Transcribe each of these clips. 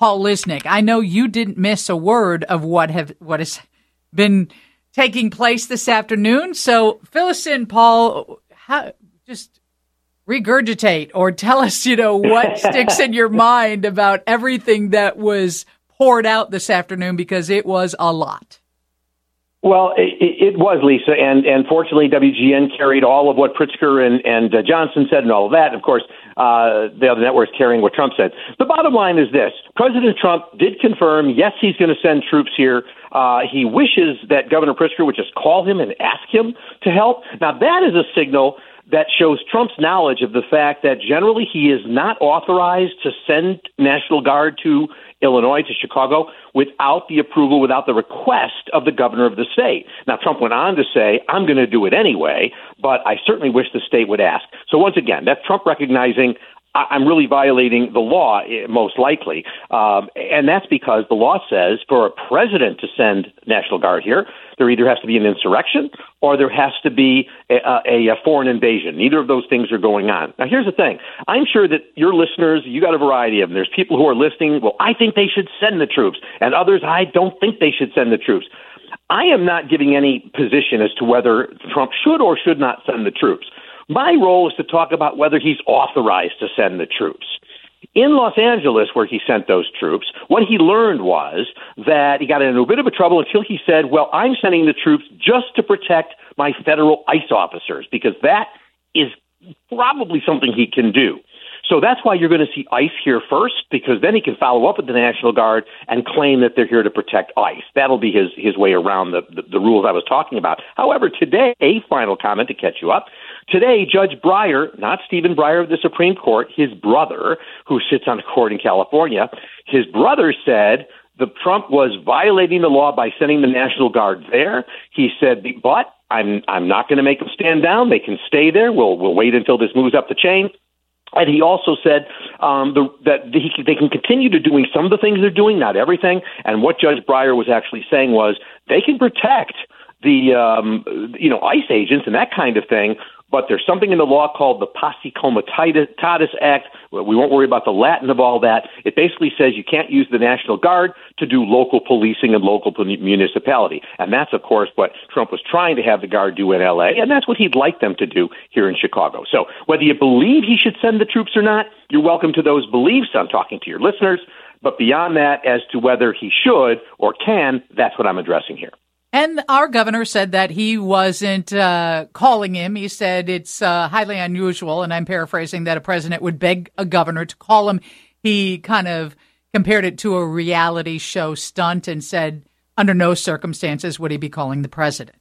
Paul Lisnek. I know you didn't miss a word of what has been taking place this afternoon. So fill us in, Paul. Just regurgitate or tell us, what sticks in your mind about everything that was poured out this afternoon, because it was a lot. Well, it was, Lisa, and fortunately WGN carried all of what Pritzker and Johnson said and all of that. And of course, the other networks carrying what Trump said. The bottom line is this. President Trump did confirm, yes, he's going to send troops here. He wishes that Governor Pritzker would just call him and ask him to help. Now, that is a signal that shows Trump's knowledge of the fact that generally he is not authorized to send National Guard to Illinois, to Chicago, without the approval, without the request of the governor of the state. Now, Trump went on to say, I'm going to do it anyway, but I certainly wish the state would ask. So once again, that's Trump recognizing I'm really violating the law, most likely. And that's because the law says for a president to send National Guard here, there either has to be an insurrection or there has to be a foreign invasion. Neither of those things are going on. Now, here's the thing. I'm sure that your listeners, you got a variety of them. There's people who are listening, well, I think they should send the troops, and others, I don't think they should send the troops. I am not giving any position as to whether Trump should or should not send the troops. My role is to talk about whether he's authorized to send the troops. In Los Angeles, where he sent those troops, what he learned was that he got into a bit of a trouble until he said, well, I'm sending the troops just to protect my federal ICE officers, because that is probably something he can do. So that's why you're going to see ICE here first, because then he can follow up with the National Guard and claim that they're here to protect ICE. That'll be his way around the rules I was talking about. However, today, a final comment to catch you up. Today, Judge Breyer, not Stephen Breyer of the Supreme Court, his brother, who sits on the court in California, his brother said the Trump was violating the law by sending the National Guard there. He said, but I'm not going to make them stand down. They can stay there. We'll wait until this moves up the chain. And he also said that they can continue to doing some of the things they're doing, not everything. And what Judge Breyer was actually saying was they can protect the ICE agents and that kind of thing, but there's something in the law called the Posse Comitatus Act. We won't worry about the Latin of all that. It basically says you can't use the National Guard to do local policing and local municipality. And that's, of course, what Trump was trying to have the Guard do in L.A., and that's what he'd like them to do here in Chicago. So whether you believe he should send the troops or not, you're welcome to those beliefs. I'm talking to your listeners. But beyond that, as to whether he should or can, that's what I'm addressing here. And our governor said that he wasn't calling him. He said it's highly unusual, and I'm paraphrasing, that a president would beg a governor to call him. He kind of compared it to a reality show stunt and said under no circumstances would he be calling the president.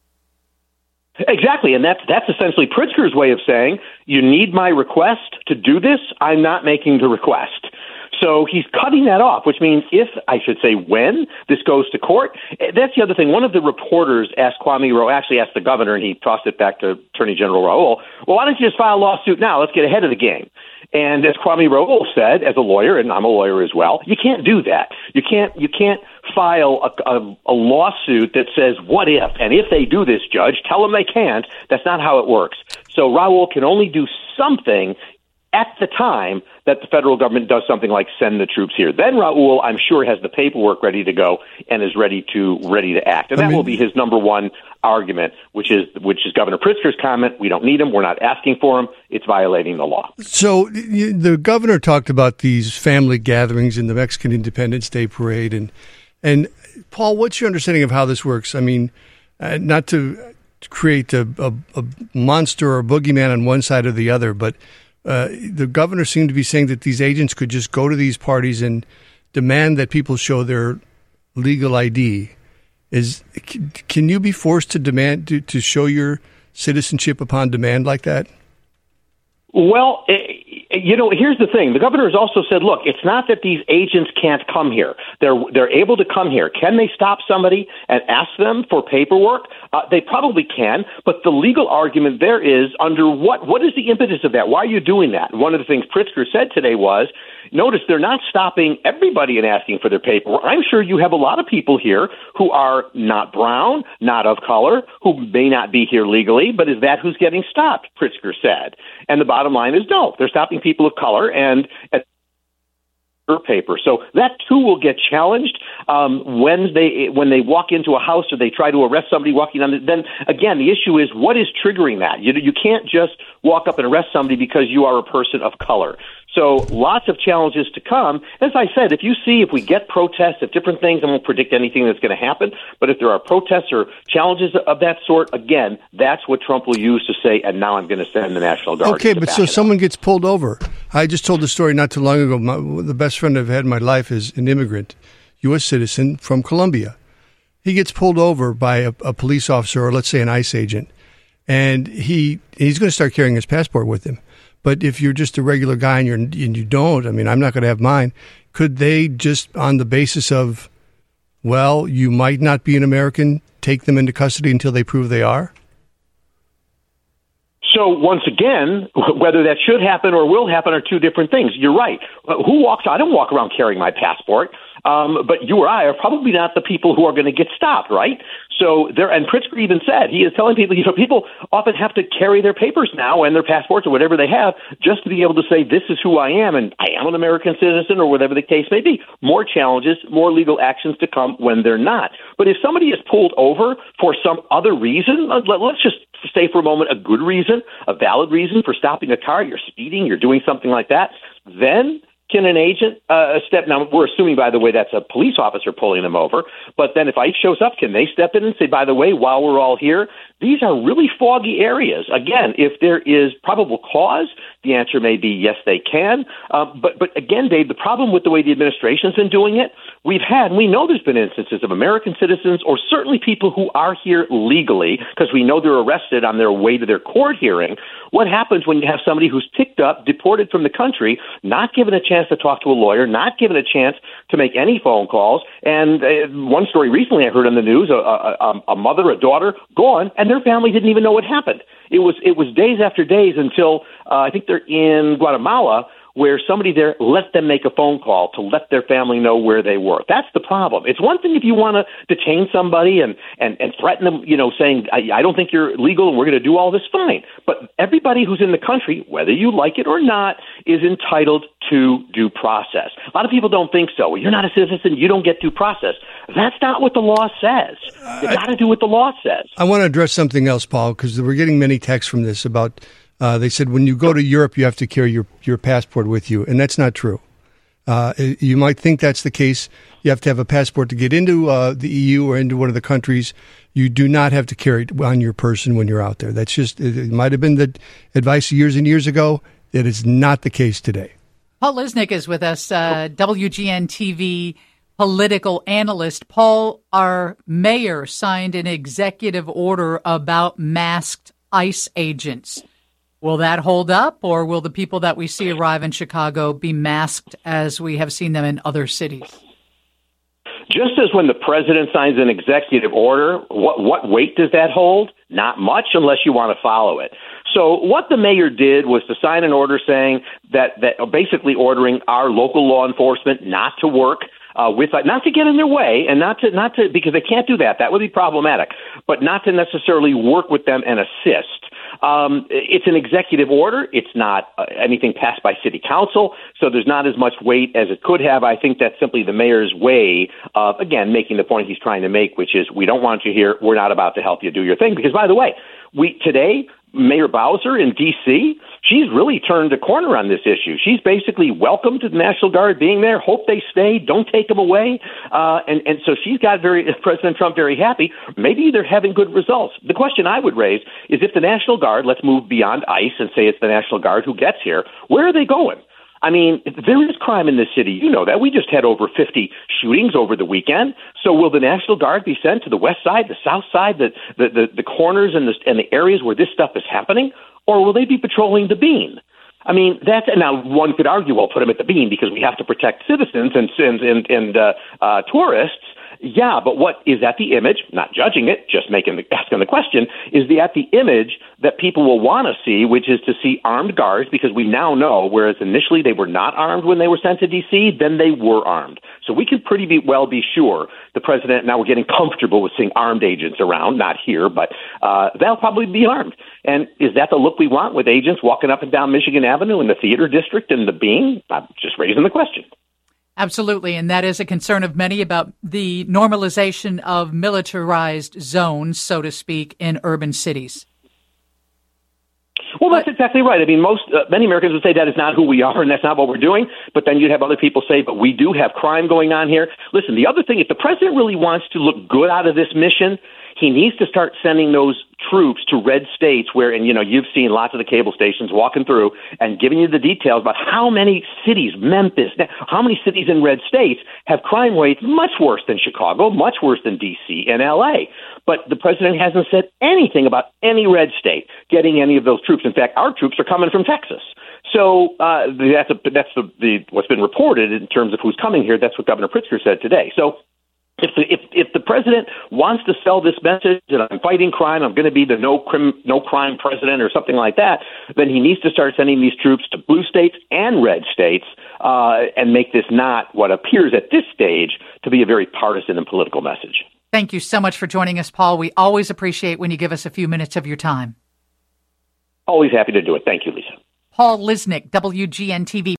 Exactly, and that's essentially Pritzker's way of saying, you need my request to do this, I'm not making the request. So he's cutting that off, which means when this goes to court. That's the other thing. One of the reporters asked asked the governor, and he tossed it back to Attorney General Raul, well, why don't you just file a lawsuit now? Let's get ahead of the game. And as Kwame Raul said, as a lawyer, and I'm a lawyer as well, you can't do that. You can't file a lawsuit that says, what if? And if they do this, Judge, tell them they can't. That's not how it works. So Raul can only do something at the time that the federal government does something like send the troops here. Then Raul, I'm sure, has the paperwork ready to go and is ready to act. And that will be his number one argument, which is Governor Pritzker's comment. We don't need him. We're not asking for him. It's violating the law. So the governor talked about these family gatherings in the Mexican Independence Day parade. And Paul, what's your understanding of how this works? I mean, not to create a monster or a boogeyman on one side or the other, but the governor seemed to be saying that these agents could just go to these parties and demand that people show their legal ID. Can you be forced to demand to show your citizenship upon demand like that? Well, here's the thing. The governor has also said, look, it's not that these agents can't come here. They're able to come here. Can they stop somebody and ask them for paperwork? They probably can, but the legal argument there is under what is the impetus of that? Why are you doing that? One of the things Pritzker said today was, notice they're not stopping everybody and asking for their paperwork. I'm sure you have a lot of people here who are not brown, not of color, who may not be here legally, but is that who's getting stopped, Pritzker said. And the bottom line is no, they're stopping people of color, and paper. So that too will get challenged when they walk into a house or they try to arrest somebody walking on. Then again, the issue is what is triggering that. You can't just walk up and arrest somebody because you are a person of color. So lots of challenges to come. As I said, if we get protests, if different things, I won't predict anything that's going to happen, but if there are protests or challenges of that sort, again, that's what Trump will use to say, and now I'm going to send the National Guard. Okay, but so someone gets pulled over. I just told the story not too long ago. The best friend I've had in my life is an immigrant, U.S. citizen from Colombia. He gets pulled over by a police officer or let's say an ICE agent, and he's going to start carrying his passport with him. But if you're just a regular guy and you don't, I mean, I'm not going to have mine. Could they just, on the basis of, well, you might not be an American, take them into custody until they prove they are? So once again, whether that should happen or will happen are two different things. You're right. I don't walk around carrying my passport. But you or I are probably not the people who are going to get stopped, right? So and Pritzker even said, he is telling people, people often have to carry their papers now and their passports or whatever they have just to be able to say, this is who I am, and I am an American citizen, or whatever the case may be. More challenges, more legal actions to come when they're not. But if somebody is pulled over for some other reason, let's just say for a moment a good reason, a valid reason for stopping a car, you're speeding, you're doing something like that, then can an agent step? Now, we're assuming, by the way, that's a police officer pulling them over. But then if ICE shows up, can they step in and say, by the way, while we're all here, these are really foggy areas. Again, if there is probable cause, the answer may be yes, they can. But again, Dave, the problem with the way the administration's been doing it, we know there's been instances of American citizens or certainly people who are here legally because we know they're arrested on their way to their court hearing. What happens when you have somebody who's picked up, deported from the country, not given a chance to talk to a lawyer, not given a chance to make any phone calls? And one story recently I heard on the news, a mother, a daughter, gone, and their family didn't even know what happened. It was days after days until I think they're in Guatemala, where somebody there let them make a phone call to let their family know where they were. That's the problem. It's one thing if you want to detain somebody and threaten them, saying, I don't think you're legal and we're going to do all this, fine. But everybody who's in the country, whether you like it or not, is entitled to due process. A lot of people don't think so. Well, you're not a citizen, you don't get due process. That's not what the law says. You got to do what the law says. I want to address something else, Paul, because we're getting many texts from this about they said when you go to Europe, you have to carry your passport with you, and that's not true. You might think that's the case. You have to have a passport to get into the EU or into one of the countries. You do not have to carry it on your person when you're out there. That's just, it might have been the advice years and years ago. It is not the case today. Paul Lisnek is with us, WGN TV political analyst. Paul, our mayor signed an executive order about masked ICE agents. Will that hold up, or will the people that we see arrive in Chicago be masked as we have seen them in other cities? Just as when the president signs an executive order, what weight does that hold? Not much unless you want to follow it. So what the mayor did was to sign an order saying that basically ordering our local law enforcement not to work not to get in their way and not to because they can't do that. That would be problematic, but not to necessarily work with them and assist. It's an executive order. It's not anything passed by city council, so there's not as much weight as it could have. I think that's simply the mayor's way of, again, making the point he's trying to make, which is we don't want you here. We're not about to help you do your thing. Because, by the way, today, Mayor Bowser in D.C., she's really turned a corner on this issue. She's basically welcomed the National Guard being there, hope they stay, don't take them away. And so she's got President Trump very happy. Maybe they're having good results. The question I would raise is if the National Guard, let's move beyond ICE and say it's the National Guard who gets here, where are they going? I mean, there is crime in this city. You know that. We just had over 50 shootings over the weekend. So will the National Guard be sent to the west side, the south side, the corners and the areas where this stuff is happening? Or will they be patrolling the Bean? I mean, now one could argue, well, put them at the Bean because we have to protect citizens and tourists. Yeah, but what is that the image? Not judging it, just asking the question. Is that the image that people will want to see, which is to see armed guards? Because we now know, whereas initially they were not armed when they were sent to D.C., then they were armed. So we can well be sure the president. Now we're getting comfortable with seeing armed agents around, not here, but they'll probably be armed. And is that the look we want with agents walking up and down Michigan Avenue in the theater district and the Bean? I'm just raising the question. Absolutely, and that is a concern of many about the normalization of militarized zones, so to speak, in urban cities. Well, that's exactly right. I mean, many Americans would say that is not who we are and that's not what we're doing. But then you'd have other people say, but we do have crime going on here. Listen, the other thing, if the president really wants to look good out of this mission, he needs to start sending those troops to red states where, and you've seen lots of the cable stations walking through and giving you the details about how many cities, Memphis, how many cities in red states have crime rates much worse than Chicago, much worse than D.C. and L.A. But the president hasn't said anything about any red state getting any of those troops. In fact, our troops are coming from Texas. So that's what's been reported in terms of who's coming here. That's what Governor Pritzker said today. So if the president wants to sell this message that I'm fighting crime, I'm going to be the no crime president or something like that, then he needs to start sending these troops to blue states and red states and make this not what appears at this stage to be a very partisan and political message. Thank you so much for joining us, Paul. We always appreciate when you give us a few minutes of your time. Always happy to do it. Thank you, Lisa. Paul Lisnek, WGN-TV.